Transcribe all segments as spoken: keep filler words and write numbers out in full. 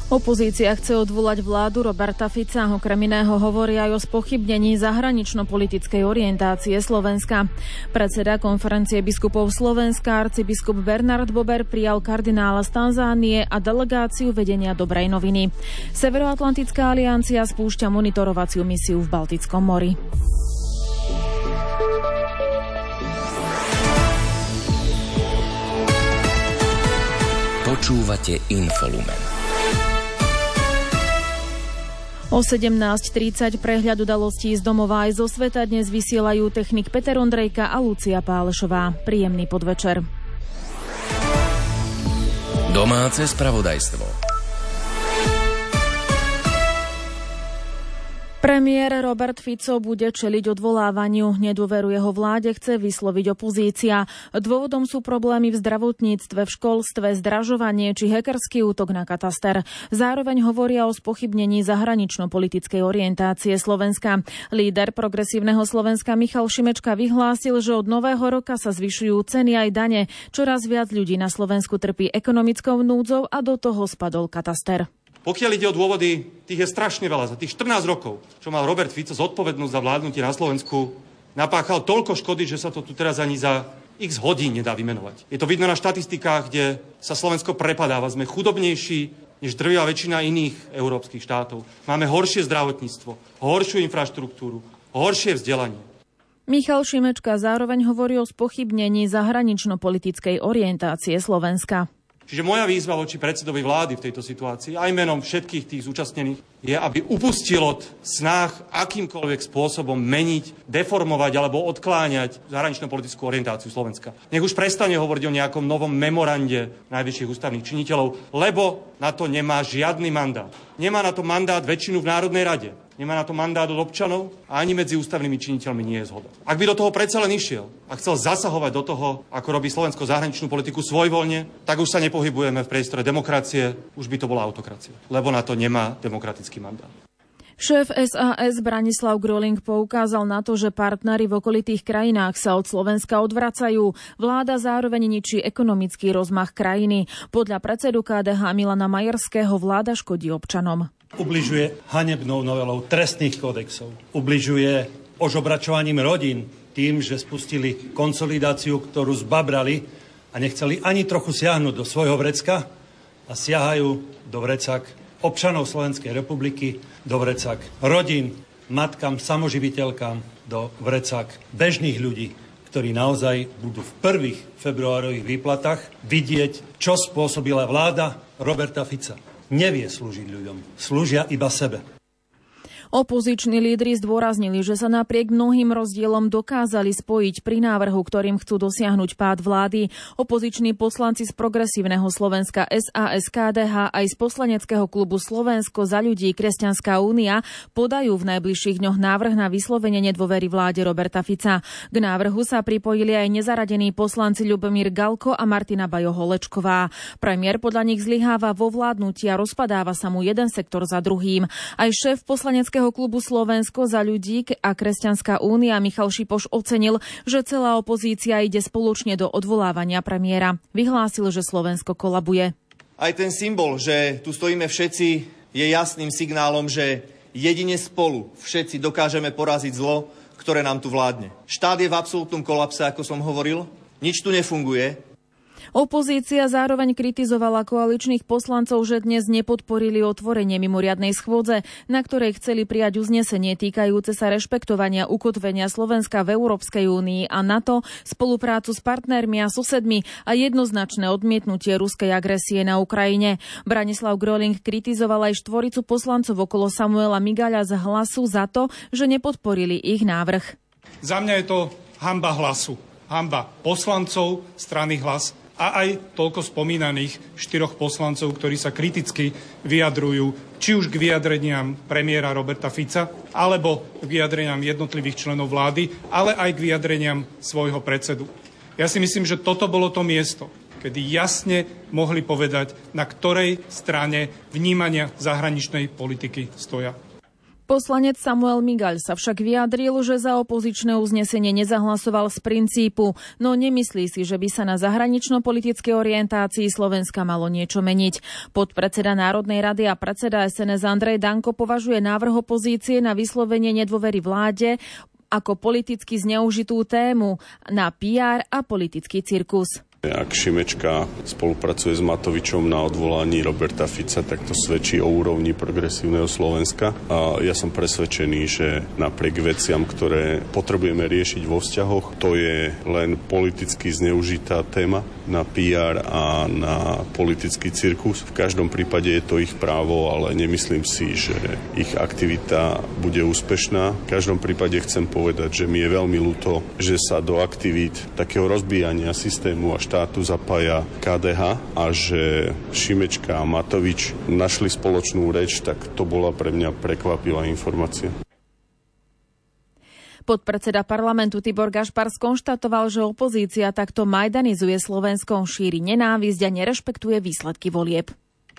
Opozícia chce odvolať vládu Roberta Fica. Okrem iného hovorí aj o spochybnení zahranično-politickej orientácie Slovenska. Predseda konferencie biskupov Slovenska arcibiskup Bernard Bober prijal kardinála z Tanzánie a delegáciu vedenia Dobrej noviny. Severoatlantická aliancia spúšťa monitorovaciu misiu v Baltickom mori. Počúvate Infolumen. O sedemnásť tridsať prehľad udalostí z domova aj zo sveta dnes vysielajú technik Peter Ondrejka a Lucia Pálešová. Príjemný podvečer. Domáce spravodajstvo. Premiér Robert Fico bude čeliť odvolávaniu. Nedôveru jeho vláde chce vysloviť opozícia. Dôvodom sú problémy v zdravotníctve, v školstve, zdražovanie či hackerský útok na kataster. Zároveň hovoria o spochybnení zahranično-politickej orientácie Slovenska. Líder progresívneho Slovenska Michal Šimečka vyhlásil, že od nového roka sa zvyšujú ceny aj dane. Čoraz viac ľudí na Slovensku trpí ekonomickou núdzou a do toho spadol kataster. Pokiaľ ide o dôvody, tých je strašne veľa. Za tých štrnásť rokov, čo mal Robert Fico zodpovednosť za vládnutie na Slovensku, napáchal toľko škody, že sa to tu teraz ani za x hodín nedá vymenovať. Je to vidno na štatistikách, kde sa Slovensko prepadáva. Sme chudobnejší než drvivá väčšina iných európskych štátov. Máme horšie zdravotníctvo, horšiu infraštruktúru, horšie vzdelanie. Michal Šimečka zároveň hovorí o spochybnení zahranično-politickej orientácie Slovenska. Čiže moja výzva voči predsedovi vlády v tejto situácii, aj menom všetkých tých zúčastnených, je, aby upustil od snách akýmkoľvek spôsobom meniť, deformovať alebo odkláňať zahranično-politickú orientáciu Slovenska. Nech už prestane hovoriť o nejakom novom memorande najvyšších ústavných činiteľov, lebo na to nemá žiadny mandát. Nemá na to mandát väčšinu v Národnej rade. Nemá na to mandát od občanov a ani medzi ústavnými činiteľmi nie je zhoda. Ak by do toho predsa len išiel a chcel zasahovať do toho, ako robí Slovensko zahraničnú politiku svojvoľne, tak už sa nepohybujeme v priestore demokracie, už by to bola autokracia, lebo na to nemá demokratický mandát. Šéf es a es Branislav Groling poukázal na to, že partneri v okolitých krajinách sa od Slovenska odvracajú. Vláda zároveň ničí ekonomický rozmach krajiny. Podľa predsedu ká dé há Milana Majerského vláda škodí občanom. Ubližuje hanebnou novelou trestných kódexov. Ubližuje ožobračovaním rodín tým, že spustili konsolidáciu, ktorú zbabrali a nechceli ani trochu siahnuť do svojho vrecka a siahajú do vrecak občanov Slovenskej republiky, do vrecak rodín, matkám, samoživiteľkám, do vrecak bežných ľudí, ktorí naozaj budú v prvých februárových výplatách vidieť, čo spôsobila vláda Roberta Fica. Nevie slúžiť ľuďom, slúžia iba sebe. Opoziční lídri zdôraznili, že sa napriek mnohým rozdielom dokázali spojiť pri návrhu, ktorým chcú dosiahnuť pád vlády. Opoziční poslanci z progresívneho Slovenska es a es ká dé há aj z poslaneckého klubu Slovensko za ľudí Kresťanská únia podajú v najbližších dňoch návrh na vyslovenie nedôvery vláde Roberta Fica. K návrhu sa pripojili aj nezaradení poslanci Ľubomír Galko a Martina Bajo-Holečková. Premiér podľa nich zlyháva vo vládnutí a rozpadáva sa mu jeden sektor za druhým. Aj šéf poslaneckého klubu Slovensko za ľudí a Kresťanská únia Michal Šipoš ocenil, že celá opozícia ide spoločne do odvolávania premiéra. Vyhlásil, že Slovensko kolabuje. Aj ten symbol, že tu stojíme všetci, je jasným signálom, že jedine spolu všetci dokážeme poraziť zlo, ktoré nám tu vládne. Štát je v absolútnom kolapse, ako som hovoril. Nič tu nefunguje. Opozícia zároveň kritizovala koaličných poslancov, že dnes nepodporili otvorenie mimoriadnej schôdze, na ktorej chceli prijať uznesenie týkajúce sa rešpektovania ukotvenia Slovenska v Európskej únii a NATO, spoluprácu s partnermi a susedmi a jednoznačné odmietnutie ruskej agresie na Ukrajine. Branislav Groling kritizoval aj štvoricu poslancov okolo Samuela Migaľa z Hlasu za to, že nepodporili ich návrh. Za mňa je to hanba Hlasu. Hanba poslancov strany Hlas a aj toľko spomínaných štyroch poslancov, ktorí sa kriticky vyjadrujú či už k vyjadreniam premiéra Roberta Fica, alebo k vyjadreniam jednotlivých členov vlády, ale aj k vyjadreniam svojho predsedu. Ja si myslím, že toto bolo to miesto, kedy jasne mohli povedať, na ktorej strane vnímania zahraničnej politiky stoja. Poslanec Samuel Migaľ sa však vyjadril, že za opozičné uznesenie nezahlasoval z princípu, no nemyslí si, že by sa na zahranično-politickej orientácii Slovenska malo niečo meniť. Podpredseda Národnej rady a predseda es en es Andrej Danko považuje návrh opozície na vyslovenie nedôvery vláde ako politicky zneužitú tému na pé er a politický cirkus. Ak Šimečka spolupracuje s Matovičom na odvolaní Roberta Fica, tak to svedčí o úrovni progresívneho Slovenska. A ja som presvedčený, že napriek veciam, ktoré potrebujeme riešiť vo vzťahoch, to je len politicky zneužitá téma na pé er a na politický cirkus. V každom prípade je to ich právo, ale nemyslím si, že ich aktivita bude úspešná. V každom prípade chcem povedať, že mi je veľmi ľúto, že sa do aktivít takého rozbíjania systému a štátu zapája ká dé há a že Šimečka a Matovič našli spoločnú reč, tak to bola pre mňa prekvapivá informácia. Podpredseda parlamentu Tibor Gašpar skonštatoval, že opozícia takto majdanizuje Slovensko, šíri nenávisť a nerešpektuje výsledky volieb.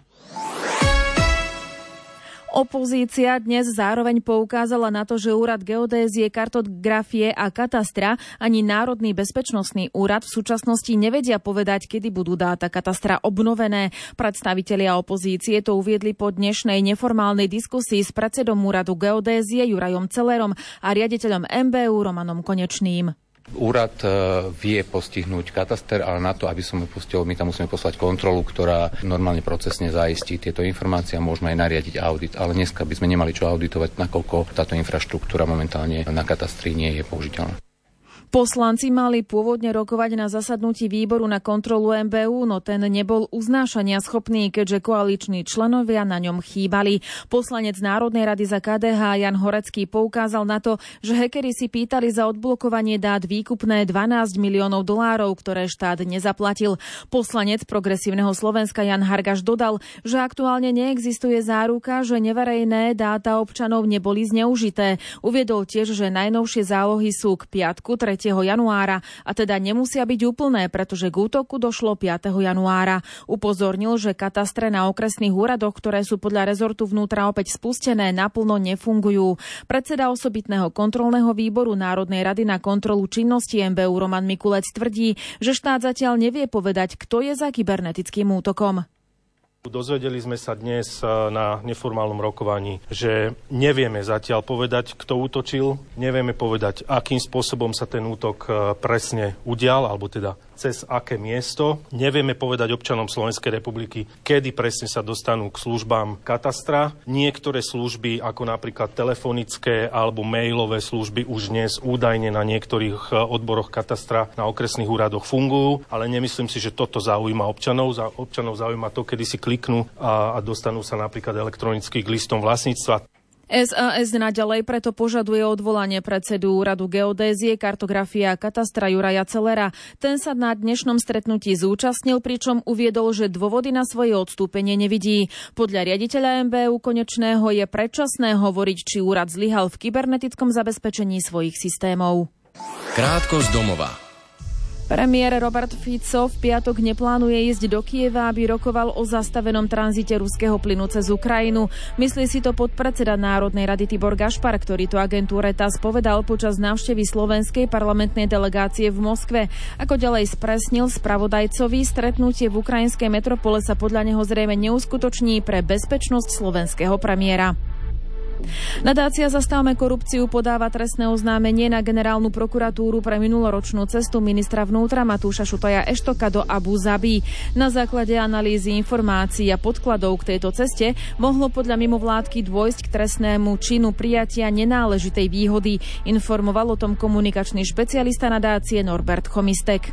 Opozícia dnes zároveň poukázala na to, že Úrad geodézie, kartografie a katastra ani Národný bezpečnostný úrad v súčasnosti nevedia povedať, kedy budú dáta katastra obnovené. Predstavitelia opozície to uviedli po dnešnej neformálnej diskusii s predsedom Úradu geodézie Jurajom Celerom a riaditeľom em bé ú Romanom Konečným. Úrad vie postihnúť kataster, ale na to, aby som ho pustil, my tam musíme poslať kontrolu, ktorá normálne procesne zaistí tieto informácie a môžeme aj nariadiť audit. Ale dneska by sme nemali čo auditovať, nakoľko táto infraštruktúra momentálne na katastri nie je použiteľná. Poslanci mali pôvodne rokovať na zasadnutí výboru na kontrolu em bé ú, no ten nebol uznášania schopný, keďže koaliční členovia na ňom chýbali. Poslanec Národnej rady za ká dé há Jan Horecký poukázal na to, že hackeri si pýtali za odblokovanie dát výkupné dvanásť miliónov dolárov, ktoré štát nezaplatil. Poslanec Progresívneho Slovenska Jan Hargaš dodal, že aktuálne neexistuje záruka, že neverejné dáta občanov neboli zneužité. Uviedol tiež, že najnovšie zálohy sú k piatku tretieho januára a teda nemusia byť úplné, pretože k útoku došlo piateho januára. Upozornil, že katastre na okresných úradoch, ktoré sú podľa rezortu vnútra opäť spustené, naplno nefungujú. Predseda osobitného kontrolného výboru Národnej rady na kontrolu činnosti em bé ú Roman Mikulec tvrdí, že štát zatiaľ nevie povedať, kto je za kybernetickým útokom. Dozvedeli sme sa dnes na neformálnom rokovaní, že nevieme zatiaľ povedať, kto útočil, nevieme povedať, akým spôsobom sa ten útok presne udial, alebo teda cez aké miesto. Nevieme povedať občanom Slovenskej republiky, kedy presne sa dostanú k službám katastra. Niektoré služby, ako napríklad telefonické alebo mailové služby, už dnes údajne na niektorých odboroch katastra na okresných úradoch fungujú, ale nemyslím si, že toto zaujíma občanov. Za občanov zaujíma to, kedy si kliknú a, a dostanú sa napríklad elektronicky k listom vlastníctva. es a es naďalej preto požaduje odvolanie predsedu Úradu geodézie, kartografie a katastra Juraja Celera. Ten sa na dnešnom stretnutí zúčastnil, pričom uviedol, že dôvody na svoje odstúpenie nevidí. Podľa riaditeľa em bé ú Konečného je predčasné hovoriť, či úrad zlyhal v kybernetickom zabezpečení svojich systémov. Krátko z domova. Premiér Robert Fico v piatok neplánuje ísť do Kieva, aby rokoval o zastavenom tranzite ruského plynu cez Ukrajinu. Myslí si to podpredseda Národnej rady Tibor Gašpar, ktorý to agentúre TASS povedal počas návštevy slovenskej parlamentnej delegácie v Moskve. Ako ďalej spresnil spravodajcovi, stretnutie v ukrajinskej metropole sa podľa neho zrejme neuskutoční pre bezpečnosť slovenského premiéra. Nadácia Zastavme korupciu podáva trestné oznámenie na generálnu prokuratúru pre minuloročnú cestu ministra vnútra Matúša Šutaja Eštoka do Abu Zabi. Na základe analýzy informácií a podkladov k tejto ceste mohlo podľa mimovládky dôjsť k trestnému činu prijatia nenáležitej výhody, informoval o tom komunikačný špecialista nadácie Norbert Chomistek.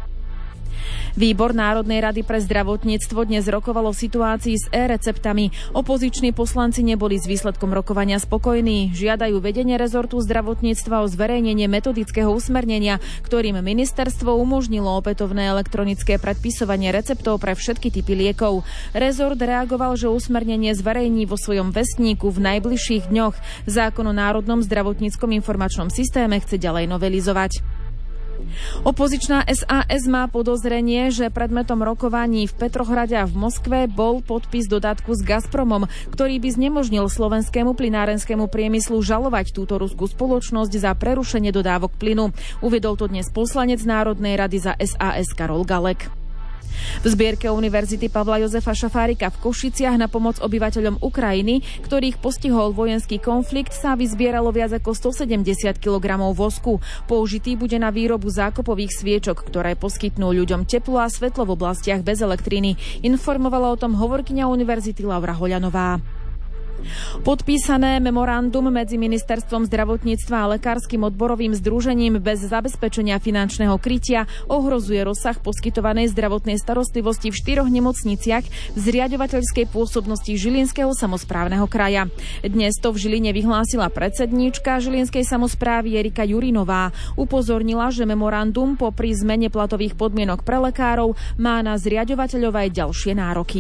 Výbor Národnej rady pre zdravotníctvo dnes rokoval o situácii s e-receptami. Opoziční poslanci neboli s výsledkom rokovania spokojní. Žiadajú vedenie rezortu zdravotníctva o zverejnenie metodického usmernenia, ktorým ministerstvo umožnilo opätovné elektronické predpisovanie receptov pre všetky typy liekov. Rezort reagoval, že usmernenie zverejní vo svojom vestníku v najbližších dňoch. Zákon o Národnom zdravotníckom informačnom systéme chce ďalej novelizovať. Opozičná es a es má podozrenie, že predmetom rokovaní v Petrohrade a v Moskve bol podpis dodatku s Gazpromom, ktorý by znemožnil slovenskému plynárenskému priemyslu žalovať túto ruskú spoločnosť za prerušenie dodávok plynu. Uviedol to dnes poslanec Národnej rady za es a es Karol Galek. V zbierke Univerzity Pavla Jozefa Šafárika v Košiciach na pomoc obyvateľom Ukrajiny, ktorých postihol vojenský konflikt, sa vyzbieralo viac ako stosedemdesiat kilogramov vosku. Použitý bude na výrobu zákopových sviečok, ktoré poskytnú ľuďom teplo a svetlo v oblastiach bez elektriny. Informovala o tom hovorkyňa univerzity Laura Hoľanová. Podpísané memorandum medzi Ministerstvom zdravotníctva a Lekárskym odborovým združením bez zabezpečenia finančného krytia ohrozuje rozsah poskytovanej zdravotnej starostlivosti v štyroch nemocniciach v zriaďovateľskej pôsobnosti Žilinského samosprávneho kraja. Dnes to v Žiline vyhlásila predsedníčka Žilinskej samosprávy Erika Jurinová. Upozornila, že memorandum popri zmene platových podmienok pre lekárov má na zriaďovateľov aj ďalšie nároky.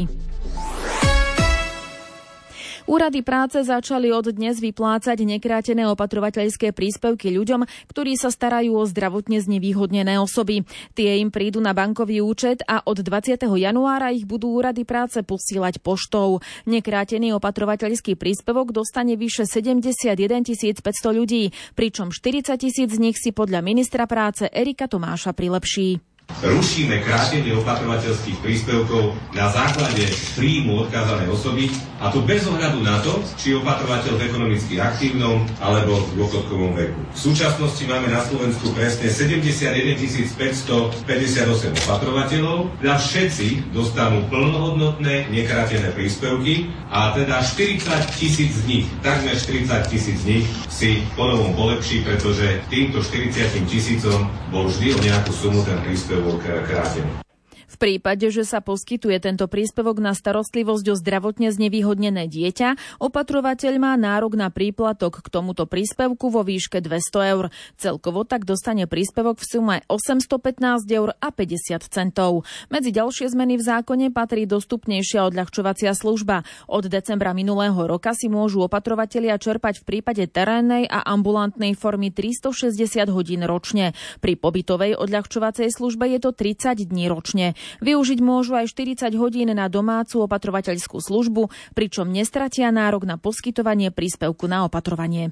Úrady práce začali od dnes vyplácať nekrátené opatrovateľské príspevky ľuďom, ktorí sa starajú o zdravotne znevýhodnené osoby. Tie im prídu na bankový účet a od dvadsiateho januára ich budú úrady práce posílať poštou. Nekrátený opatrovateľský príspevok dostane vyše sedemdesiatjeden tisíc päťsto ľudí, pričom štyridsať tisíc z nich si podľa ministra práce Erika Tomáša prilepší. Rušíme krátenie opatrovateľských príspevkov na základe príjmu odkázanej osoby, a to bez ohľadu na to, či je opatrovateľ v ekonomicky aktívnom alebo v dôchodkovom veku. V súčasnosti máme na Slovensku presne sedemdesiatjeden tisíc päťstopäťdesiatosem opatrovateľov, a všetci dostanú plnohodnotné nekrátené príspevky, a teda štyridsať tisíc z nich, takmer štyridsať tisíc z nich si ponovom polepší, pretože týmto štyridsiatim tisícom bol vždy o nejakú sumu ten príspevok krátený. V prípade, že sa poskytuje tento príspevok na starostlivosť o zdravotne znevýhodnené dieťa, opatrovateľ má nárok na príplatok k tomuto príspevku vo výške dvesto eur. Celkovo tak dostane príspevok v sume osemstopätnásť eur a päťdesiat centov. Medzi ďalšie zmeny v zákone patrí dostupnejšia odľahčovacia služba. Od decembra minulého roka si môžu opatrovatelia čerpať v prípade terénnej a ambulantnej formy tristošesťdesiat hodín ročne. Pri pobytovej odľahčovacej službe je to tridsať dní ročne. Využiť môžu aj štyridsať hodín na domácu opatrovateľskú službu, pričom nestratia nárok na poskytovanie príspevku na opatrovanie.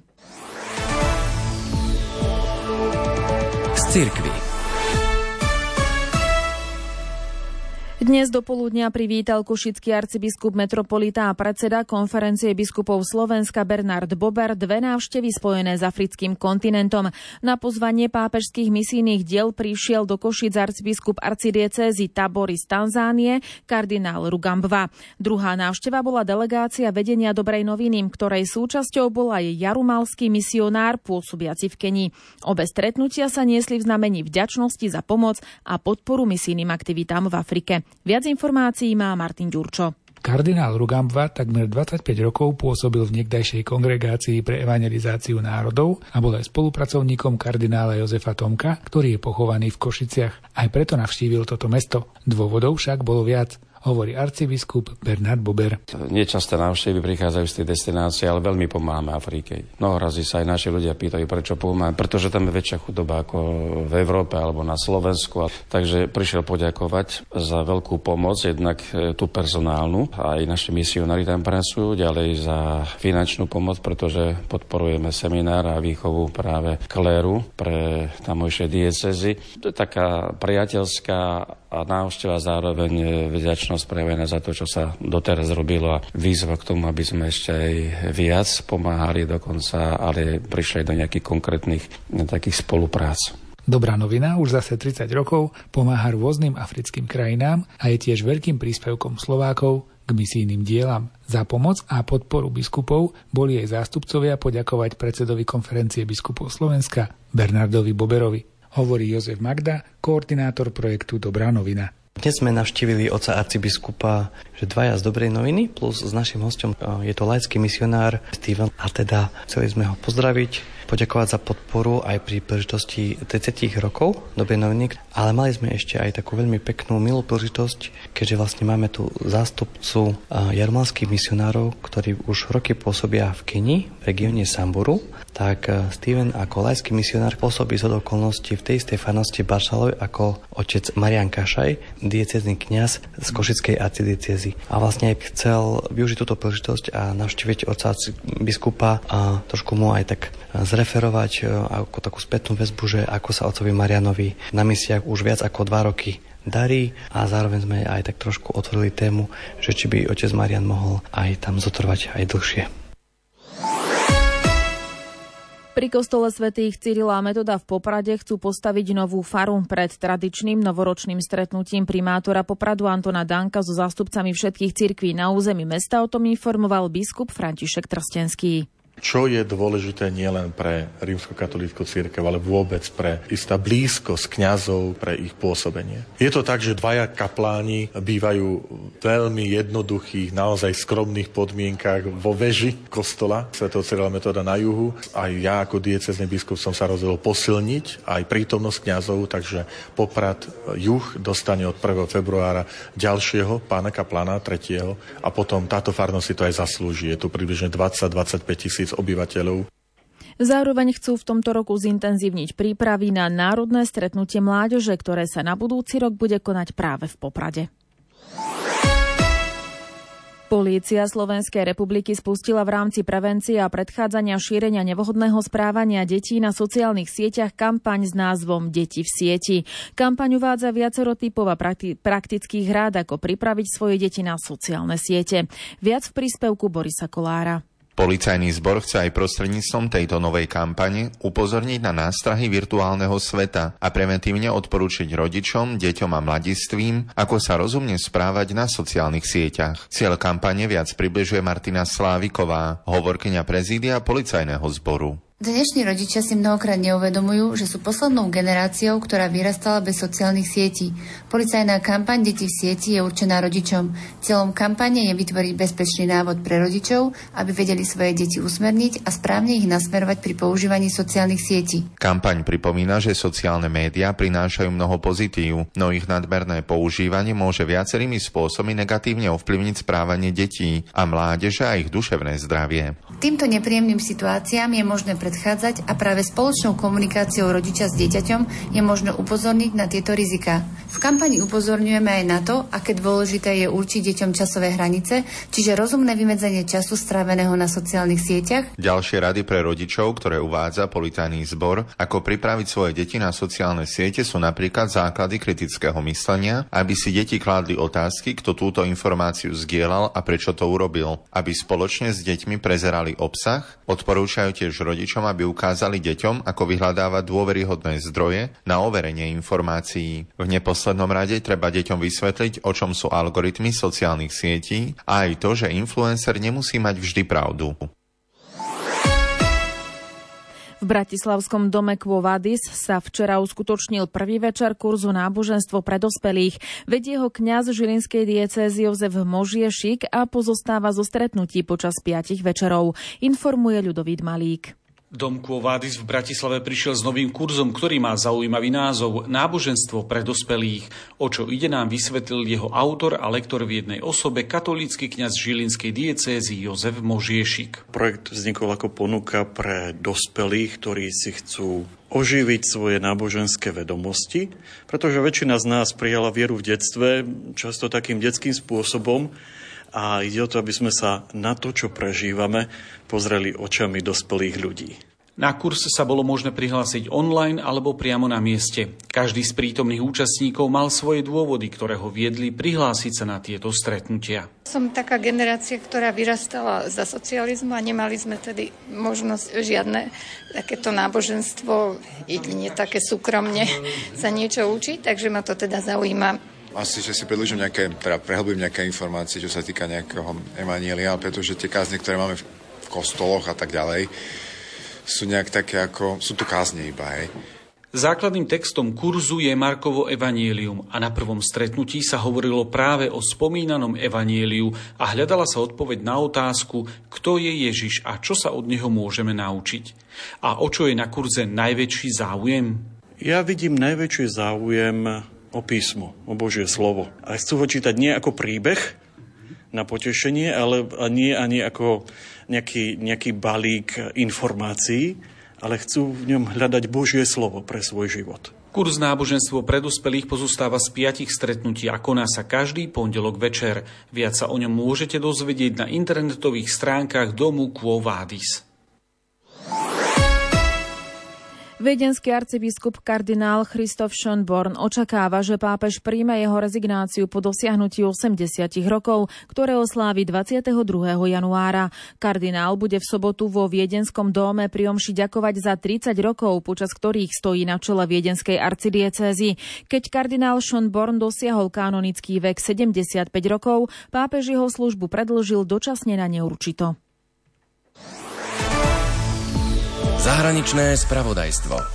Z cirkvi. Dnes do poludnia privítal košický arcibiskup metropolita a predseda konferencie biskupov Slovenska Bernard Bober dve návštevy spojené s africkým kontinentom. Na pozvanie pápežských misijných diel prišiel do Košíc arcibiskup arcidiecézy Tabory z Tanzánie, kardinál Rugambwa. Druhá návšteva bola delegácia vedenia Dobrej noviny, ktorej súčasťou bol aj jarumalský misionár pôsobiaci v Kenii. Obe stretnutia sa niesli v znamení vďačnosti za pomoc a podporu misijným aktivitám v Afrike. Viac informácií má Martin Ďurčo. Kardinál Rugambwa takmer dvadsaťpäť rokov pôsobil v niekdajšej kongregácii pre evangelizáciu národov a bol aj spolupracovníkom kardinála Jozefa Tomka, ktorý je pochovaný v Košiciach. Aj preto navštívil toto mesto. Dôvodov však bolo viac, hovorí arcibiskup Bernard Bober. Nečasté návštevy prichádzajú z tej destinácie, ale veľmi pomáhame Afrike. Mnoho razy sa aj naši ľudia pýtajú, prečo pomáhame, pretože tam je väčšia chudoba ako v Európe alebo na Slovensku. Takže prišiel poďakovať za veľkú pomoc, jednak tú personálnu, aj naši misionári tam pracujú, ďalej za finančnú pomoc, pretože podporujeme seminár a výchovu práve kléru pre tamojšie diecézy. To je taká priateľská a návšteva zároveň vďačnosť prejavená za to, čo sa doteraz robilo, a výzva k tomu, aby sme ešte aj viac pomáhali dokonca, ale prišli do nejakých konkrétnych takých spoluprác. Dobrá novina, už zase tridsať rokov pomáha rôznym africkým krajinám a je tiež veľkým príspevkom Slovákov k misijným dielam. Za pomoc a podporu biskupov boli jej zástupcovia poďakovať predsedovi konferencie biskupov Slovenska Bernardovi Boberovi. Hovorí Jozef Magda, koordinátor projektu Dobrá novina. Dnes sme navštívili otca arcibiskupa, že dvaja z Dobrej noviny, plus s našim hostom je to laický misionár Steven, a teda chceli sme ho pozdraviť, poďakovať za podporu aj pri príležitosti tridsať rokov Dobrej noviny, ale mali sme ešte aj takú veľmi peknú, milú príležitosť, keďže vlastne máme tu zástupcu jarmalských misionárov, ktorí už roky pôsobia v Keni, v regióne Samburu, tak Steven ako lajský misionár pôsobí z okolností v tej istej farnosti Baršaloj ako otec Marián Kašaj, diecézny kňaz z Košickej arcidiecézy. A vlastne aj chcel využiť túto príležitosť a navštíviť otca biskupa a trošku mu aj tak zreferovať ako takú spätnú väzbu, že ako sa otcovi Marianovi na misiách už viac ako dva roky darí a zároveň sme aj tak trošku otvorili tému, že či by otec Marian mohol aj tam zotrvať aj dlhšie. Pri kostole svätých Cyrila a Metoda v Poprade chcú postaviť novú faru. Pred tradičným novoročným stretnutím primátora Popradu Antona Danka so zástupcami všetkých cirkví na území mesta o tom informoval biskup František Trstenský. Čo je dôležité nielen pre rímskokatolícku cirkev, ale vôbec pre istá blízkosť kňazov, pre ich pôsobenie. Je to tak, že dvaja kapláni bývajú v veľmi jednoduchých, naozaj skromných podmienkach vo veži kostola svätého Cyrila Metoda na juhu. Aj ja ako diecézny biskup som sa rozhodol posilniť aj prítomnosť kňazov, takže Poprad juh dostane od prvého februára ďalšieho pána kaplána, tretieho, a potom táto farnosť si to aj zaslúži. Je tu približne dvadsať až dvadsaťpäť tisíc obyvateľov. Zároveň chcú v tomto roku zintenzívniť prípravy na národné stretnutie mládeže, ktoré sa na budúci rok bude konať práve v Poprade. Polícia Slovenskej republiky spustila v rámci prevencie a predchádzania šírenia nevhodného správania detí na sociálnych sieťach kampaň s názvom Deti v sieti. Kampaň uvádza viacero typov a prakti- praktických rád, ako pripraviť svoje deti na sociálne siete. Viac v príspevku Borisa Kolára. Policajný zbor chce aj prostredníctvom tejto novej kampane upozorniť na nástrahy virtuálneho sveta a preventívne odporúčiť rodičom, deťom a mladistvím, ako sa rozumne správať na sociálnych sieťach. Cieľ kampane viac približuje Martina Sláviková, hovorkyňa prezídia policajného zboru. Dnešní rodičia si mnohokrát neuvedomujú, že sú poslednou generáciou, ktorá vyrastala bez sociálnych sietí. Policajná kampaň Deti v sieti je určená rodičom. Cieľom kampane je vytvoriť bezpečný návod pre rodičov, aby vedeli svoje deti usmerniť a správne ich nasmerovať pri používaní sociálnych sietí. Kampaň pripomína, že sociálne médiá prinášajú mnoho pozitív, no ich nadmerné používanie môže viacerými spôsobmi negatívne ovplyvniť správanie detí a mládeže a ich duševné zdravie. Týmto nepríjemným situáciám je možné predchádzať a práve spoločnou komunikáciou rodiča s dieťaťom je možné upozorniť na tieto riziká. V kampani upozorňujeme aj na to, aké dôležité je určiť deťom časové hranice, čiže rozumné vymedzenie času stráveného na sociálnych sieťach. Ďalšie rady pre rodičov, ktoré uvádza policajný zbor, ako pripraviť svoje deti na sociálne siete, sú napríklad základy kritického myslenia, aby si deti kládli otázky, kto túto informáciu zdieľal a prečo to urobil, aby spoločne s deťmi prezerali obsah. Odporúčajú tiež rodičom, aby ukázali deťom, ako vyhľadávať dôveryhodné zdroje na overenie informácií. V neposlednom rade treba deťom vysvetliť, o čom sú algoritmy sociálnych sietí a aj to, že influencer nemusí mať vždy pravdu. V bratislavskom dome Quo Vadis sa včera uskutočnil prvý večer kurzu náboženstvo pre dospelých. Vedie ho kňaz žilinskej diecézy Jozef Možiešik a pozostáva zo stretnutí počas piatich večerov, informuje Ľudovít Malík. Dom Quo Vadis v Bratislave prišiel s novým kurzom, ktorý má zaujímavý názov Náboženstvo pre dospelých. O čo ide, nám vysvetlil jeho autor a lektor v jednej osobe, katolícky kňaz žilinskej diecézy Jozef Možiešik. Projekt vznikol ako ponuka pre dospelých, ktorí si chcú oživiť svoje náboženské vedomosti, pretože väčšina z nás prijala vieru v detstve, často takým detským spôsobom, a ide o to, aby sme sa na to, čo prežívame, pozreli očami dospelých ľudí. Na kurz sa bolo možné prihlásiť online alebo priamo na mieste. Každý z prítomných účastníkov mal svoje dôvody, ktoré ho viedli prihlásiť sa na tieto stretnutia. Som taká generácia, ktorá vyrastala za socializmu a nemali sme tedy možnosť žiadne takéto náboženstvo, jedine také súkromne sa niečo učiť, takže ma to teda zaujíma. Asi, že si predĺžim nejaké, teda prehlbím nejaké informácie, čo sa týka nejakého evanjelia, pretože tie kázne, ktoré máme v kostoloch a tak ďalej, sú nejak také ako, sú to kázne iba, hej. Základným textom kurzu je Markovo evanjelium a na prvom stretnutí sa hovorilo práve o spomínanom evanjeliu a hľadala sa odpoveď na otázku, kto je Ježiš a čo sa od neho môžeme naučiť. A o čo je na kurze najväčší záujem? Ja vidím najväčší záujem o písmo, o Božie slovo. A chcú ho čítať nie ako príbeh na potešenie, ale nie ani ako nejaký, nejaký balík informácií, ale chcú v ňom hľadať Božie slovo pre svoj život. Kurz náboženstvo pre dospelých pozostáva z piatich stretnutí a koná sa každý pondelok večer. Viac sa o ňom môžete dozvedieť na internetových stránkach domu Quo Vadis. Viedenský arcibiskup kardinál Christoph Schönborn očakáva, že pápež príjme jeho rezignáciu po dosiahnutí osemdesiat rokov, ktoré oslávi dvadsiateho druhého januára. Kardinál bude v sobotu vo Viedenskom dóme pri omši ďakovať za tridsať rokov, počas ktorých stojí na čele viedenskej arcidiecézy. Keď kardinál Schönborn dosiahol kanonický vek sedemdesiatpäť rokov, pápež jeho službu predĺžil dočasne na neurčito. Zahraničné spravodajstvo.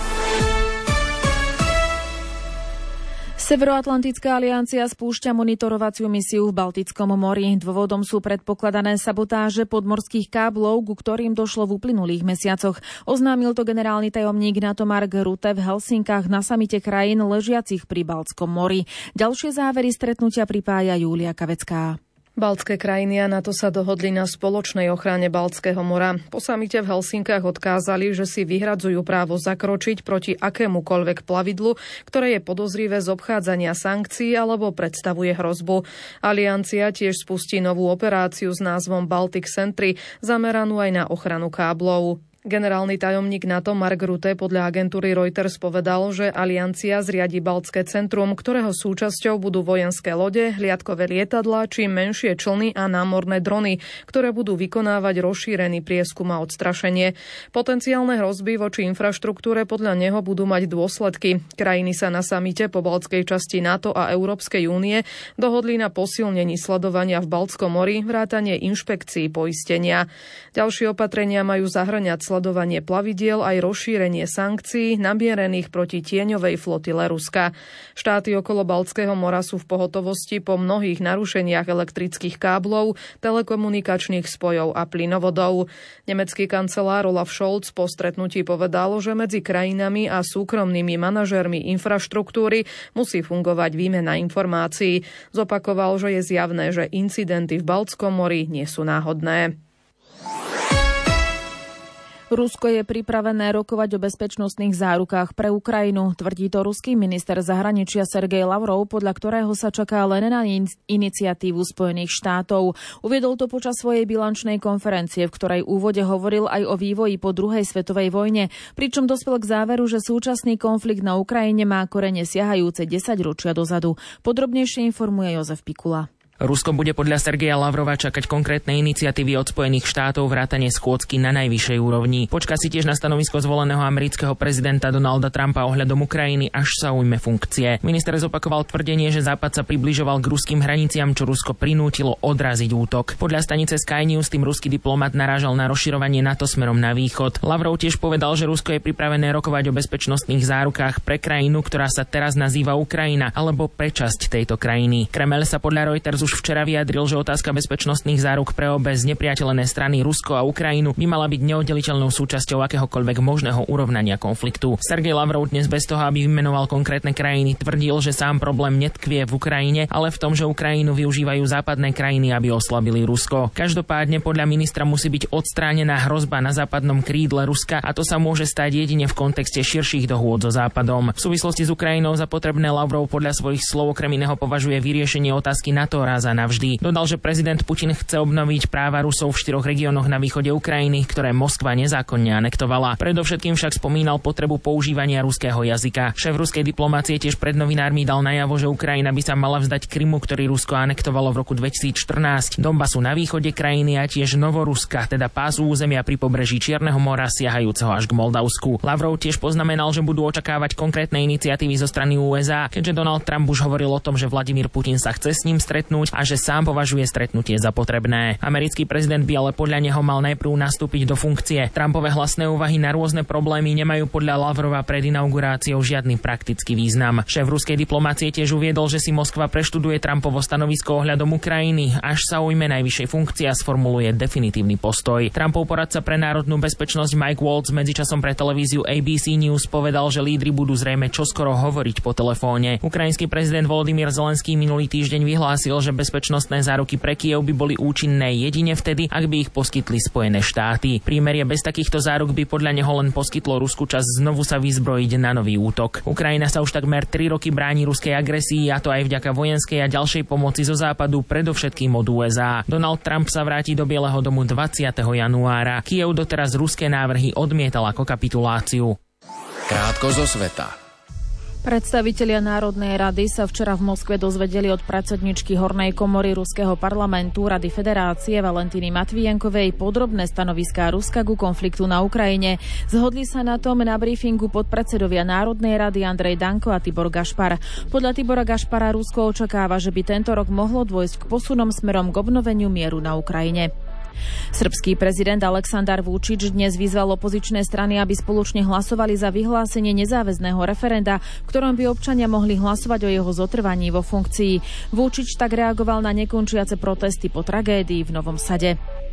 Severoatlantická aliancia spúšťa monitorovaciu misiu v Baltickom mori. Dôvodom sú predpokladané sabotáže podmorských káblov, ku ktorým došlo v uplynulých mesiacoch. Oznámil to generálny tajomník NATO Mark Rutte v Helsinkách na samite krajín ležiacich pri Baltskom mori. Ďalšie závery stretnutia pripája Júlia Kavecká. Baltské krajiny a NATO sa dohodli na spoločnej ochrane Baltského mora. Po samite v Helsinkách odkázali, že si vyhradzujú právo zakročiť proti akémukoľvek plavidlu, ktoré je podozrivé z obchádzania sankcií alebo predstavuje hrozbu. Aliancia tiež spustí novú operáciu s názvom Baltic Sentry, zameranú aj na ochranu káblov. Generálny tajomník NATO Mark Rutte podľa agentúry Reuters povedal, že aliancia zriadi Baltské centrum, ktorého súčasťou budú vojenské lode, hliadkové lietadlá či menšie člny a námorné drony, ktoré budú vykonávať rozšírený prieskum a odstrašenie. Potenciálne hrozby voči infraštruktúre podľa neho budú mať dôsledky. Krajiny sa na samite po baltskej časti NATO a Európskej únie dohodli na posilnení sledovania v Baltskom mori, vrátanie inšpekcií poistenia. Ďalšie opatrenia majú zahŕňať sledovanie plavidiel aj rozšírenie sankcií namierených proti tieňovej flotile Ruska. Štáty okolo Baltského mora sú v pohotovosti po mnohých narušeniach elektrických káblov, telekomunikačných spojov a plynovodov. Nemecký kancelár Olaf Scholz po stretnutí povedal, že medzi krajinami a súkromnými manažérmi infraštruktúry musí fungovať výmena informácií. Zopakoval, že je zjavné, že incidenty v Baltskom mori nie sú náhodné. Rusko je pripravené rokovať o bezpečnostných zárukách pre Ukrajinu, tvrdí to ruský minister zahraničia Sergej Lavrov, podľa ktorého sa čaká len na iniciatívu Spojených štátov. Uviedol to počas svojej bilančnej konferencie, v ktorej úvode hovoril aj o vývoji po druhej svetovej vojne, pričom dospel k záveru, že súčasný konflikt na Ukrajine má korene siahajúce desaťročia dozadu. Podrobnejšie informuje Jozef Pikula. Rusko bude podľa Sergeja Lavrova čakať konkrétne iniciatívy od Spojených štátov vrátane schôdzky na najvyššej úrovni. Počká si tiež na stanovisko zvoleného amerického prezidenta Donalda Trumpa ohľadom Ukrajiny, až sa ujme funkcie. Minister zopakoval tvrdenie, že Západ sa približoval k ruským hraniciam, čo Rusko prinútilo odraziť útok. Podľa stanice Sky News tým ruský diplomat narážal na rozširovanie NATO smerom na východ. Lavrov tiež povedal, že Rusko je pripravené rokovať o bezpečnostných zárukách pre krajinu, ktorá sa teraz nazýva Ukrajina, alebo pre časť tejto krajiny. Kremeľ sa podľa Reuters už včera vyjadril, že otázka bezpečnostných záruk pre obe znepriateľené strany Rusko a Ukrajinu by mala byť neoddeliteľnou súčasťou akéhokoľvek možného urovnania konfliktu. Sergej Lavrov dnes bez toho, aby vymenoval konkrétne krajiny, tvrdil, že sám problém netkvie v Ukrajine, ale v tom, že Ukrajinu využívajú západné krajiny, aby oslabili Rusko. Každopádne podľa ministra musí byť odstránená hrozba na západnom krídle Ruska a to sa môže stať jedine v kontexte širších dohôd so Západom. V súvislosti s Ukrajinou za potrebné Lavrov podľa svojich slov okrem iného považuje vyriešenie otázky NATO raz a navždy. Dodal, že prezident Putin chce obnoviť práva Rusov v štyroch regiónoch na východe Ukrajiny, ktoré Moskva nezákonne anektovala. Predovšetkým však spomínal potrebu používania ruského jazyka. Šéf ruskej diplomácie tiež pred novinármi dal najavo, že Ukrajina by sa mala vzdať Krymu, ktorý Rusko anektovalo v roku dvetisícštrnásť, Donbasu na východe krajiny a tiež Novoruska, teda pásu územia pri pobreží Čierneho mora siahajúceho až k Moldavsku. Lavrov tiež poznamenal, že budú očakávať konkrétne iniciatívy zo strany ú es á, keďže Donald Trump už hovoril o tom, že Vladimír Putin sa chce s ním stretnúť stretnúť a že sám považuje stretnutie za potrebné. Americký prezident by ale podľa neho mal najprv nastúpiť do funkcie. Trumpové hlasné úvahy na rôzne problémy nemajú podľa Lavrova pred inauguráciou žiadny praktický význam. Šéf ruskej diplomácie tiež uviedol, že si Moskva preštuduje Trumpovo stanovisko ohľadom Ukrajiny, až sa ujme najvyššej funkcie a sformuluje definitívny postoj. Trumpov poradca pre národnú bezpečnosť Mike Waltz medzičasom pre televíziu á bé cé News povedal, že lídri budú zrejme čoskoro hovoriť po telefóne. Ukrajinský prezident Volodymyr Zelenský minulý týždeň vyhlásil, že bezpečnostné záruky pre Kyjev by boli účinné jedine vtedy, ak by ich poskytli Spojené štáty. Prímerie bez takýchto záruk by podľa neho len poskytlo Rusku čas znovu sa vyzbrojiť na nový útok. Ukrajina sa už takmer tri roky bráni ruskej agresii, a to aj vďaka vojenskej a ďalšej pomoci zo západu, predovšetkým od ú es á. Donald Trump sa vráti do Bieleho domu dvadsiateho januára. Kyjev doteraz ruské návrhy odmietal ako kapituláciu. Krátko zo sveta. Predstavitelia Národnej rady sa včera v Moskve dozvedeli od predsedničky Hornej komory ruského parlamentu Rady federácie Valentíny Matvijenkovej podrobné stanoviská Ruska ku konfliktu na Ukrajine. Zhodli sa na tom na briefingu podpredsedovia Národnej rady Andrej Danko a Tibor Gašpar. Podľa Tibora Gašpara Rusko očakáva, že by tento rok mohlo dôjsť k posunom smerom k obnoveniu mieru na Ukrajine. Srbský prezident Aleksandar Vučić dnes vyzval opozičné strany, aby spoločne hlasovali za vyhlásenie nezáväzného referenda, v ktorom by občania mohli hlasovať o jeho zotrvaní vo funkcii. Vučić tak reagoval na nekončiace protesty po tragédii v Novom Sade.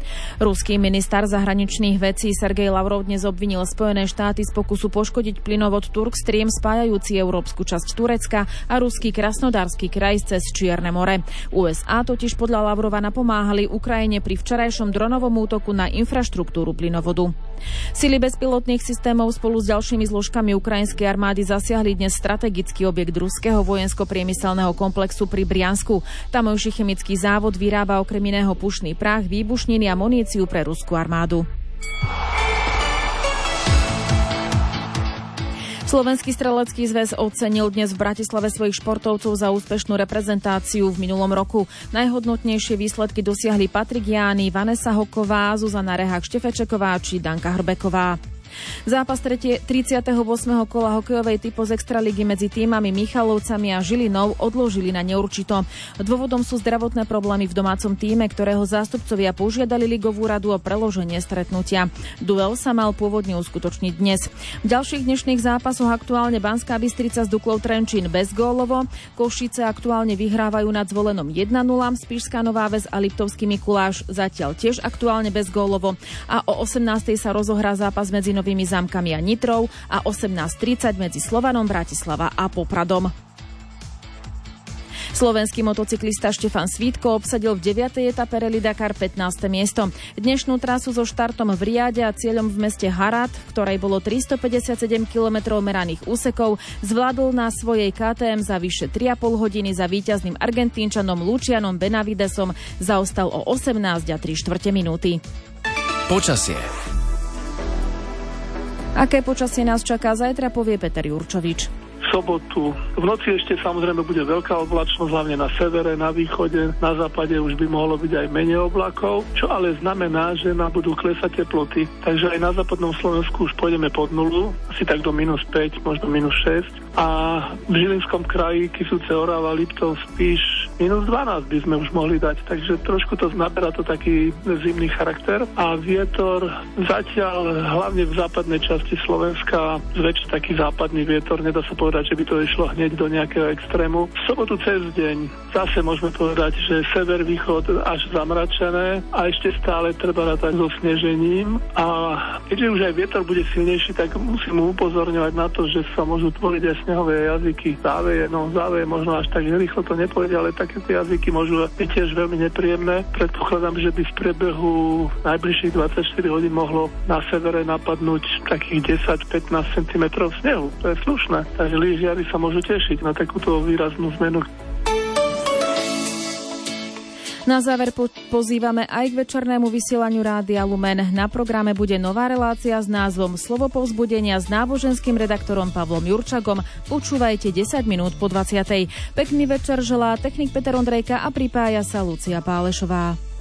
Ruský minister zahraničných vecí Sergej Lavrov dnes obvinil Spojené štáty z pokusu poškodiť plynovod Turk Stream spájajúci európsku časť Turecka a ruský Krasnodársky kraj cez Čierne more. ú es á totiž podľa Lavrova napomáhali Ukrajine pri včerajšom dronovom útoku na infraštruktúru plynovodu. Sily bezpilotných systémov spolu s ďalšími zložkami ukrajinskej armády zasiahli dnes strategický objekt ruského vojensko-priemyselného komplexu pri Briansku. Tamojší chemický závod vyrába okrem iného pušný prach, výbušniny a muníciu pre ruskú armádu. Slovenský strelecký zväz ocenil dnes v Bratislave svojich športovcov za úspešnú reprezentáciu v minulom roku. Najhodnotnejšie výsledky dosiahli Patrik Jány, Vanesa Hoková, Zuzana Rehák-Štefečeková či Danka Hrbeková. Zápas tridsiateho ôsmeho kola hokejovej typo z Extraligy medzi týmami Michalovcami a Žilinou odložili na neurčito. Dôvodom sú zdravotné problémy v domácom tíme, ktorého zástupcovia požiadali ligovú radu o preloženie stretnutia. Duel sa mal pôvodne uskutočniť dnes. V ďalších dnešných zápasoch aktuálne Banská Bystrica s Duklou Trenčín bezgólovo, Košice aktuálne vyhrávajú nad Zvolenom jedna nula, Spišská Nová Ves a Liptovský Mikuláš zatiaľ tiež aktuálne bezgólovo a o osemnástej sa rozohrá zápas medzi Novými Zámkami a Nitrou a osemnásť tridsať medzi Slovanom Bratislava a Popradom. Slovenský motocyklista Štefan Svítko obsadil v deviatej etape Rally Dakar pätnáste miesto. Dnešnú trasu so štartom v Riade a cieľom v meste Harad, v ktorej bolo tristopäťdesiatsedem kilometrov meraných úsekov, zvládol na svojej ká té em za vyše tri a pol hodiny. Za víťazným Argentínčanom Lucianom Benavidesom zaostal o osemnásť a tri štvrte minúty. Počasie. Aké počasie nás čaká zajtra, povie Peter Jurčovič. V sobotu. V noci ešte samozrejme bude veľká oblačnosť, hlavne na severe, na východe, na západe už by mohlo byť aj menej oblakov, čo ale znamená, že nám budú klesať teploty. Takže aj na západnom Slovensku už pôjdeme pod nulu, asi tak do minus päť, možno minus šesť. A v Žilinskom kraji, Kysuce, Orava, Liptov, Spiš, minus dvanásť by sme už mohli dať. Takže trošku to naberá to taký zimný charakter. A vietor zatiaľ, hlavne v západnej časti Slovenska, zväčší taký západný vietor, nedá sa povedať, že by to išlo hneď do nejakého extrému. V sobotu cez deň zase môžeme povedať, že sever, východ až zamračené a ešte stále treba rátať so snežením. A keďže už aj vietor bude silnejší, tak musím upozorňovať na to, že sa môžu tvoriť aj snehové jazyky. Záveje, no záveje možno až tak rýchlo to nepôjde, ale také tie jazyky môžu byť tiež veľmi nepríjemné. Predpokladám, že by v priebehu najbližších dvadsaťštyri hodín mohlo na severe napadnúť takých desať až pätnásť centimetrov snehu. To je slušné. Takže lyžiari sa môžu tešiť na takúto výraznú zmenu. Na záver po- pozývame aj k večernému vysielaniu Rádia Lumen. Na programe bude nová relácia s názvom Slovo povzbudenia s náboženským redaktorom Pavlom Jurčagom. Počúvajte desať minút po dvadsiatej. Pekný večer želá technik Peter Ondrejka a pripája sa Lucia Pálešová.